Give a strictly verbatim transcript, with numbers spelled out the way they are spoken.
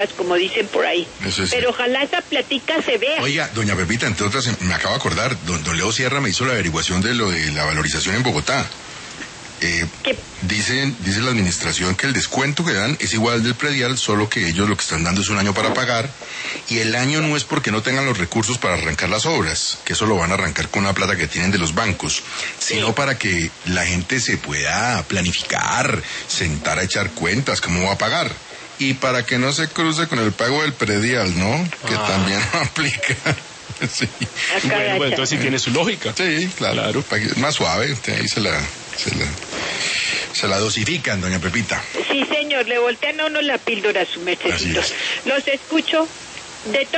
como dicen por ahí. Eso es Pero ojalá esa platica se vea. Oiga, doña Pepita, entre otras, me acabo de acordar, don, don Leo Sierra me hizo la averiguación de lo de la valorización en Bogotá. Eh, dicen, dice la administración que el descuento que dan es igual al del predial, solo que ellos lo que están dando es un año para pagar, y el año no es porque no tengan los recursos para arrancar las obras, que eso lo van a arrancar con una plata que tienen de los bancos, sino sí. para que la gente se pueda planificar, sentar a echar cuentas, cómo va a pagar. Y para que no se cruce con el pago del predial, ¿no? Que ah. también aplica. Sí. Bueno, bueno, entonces sí tiene su lógica. Sí, claro. claro. Más suave, usted ahí se la, se la, se la dosifican, doña Pepita. Sí, señor, le voltean a uno la píldora a su mercedito. Los escucho de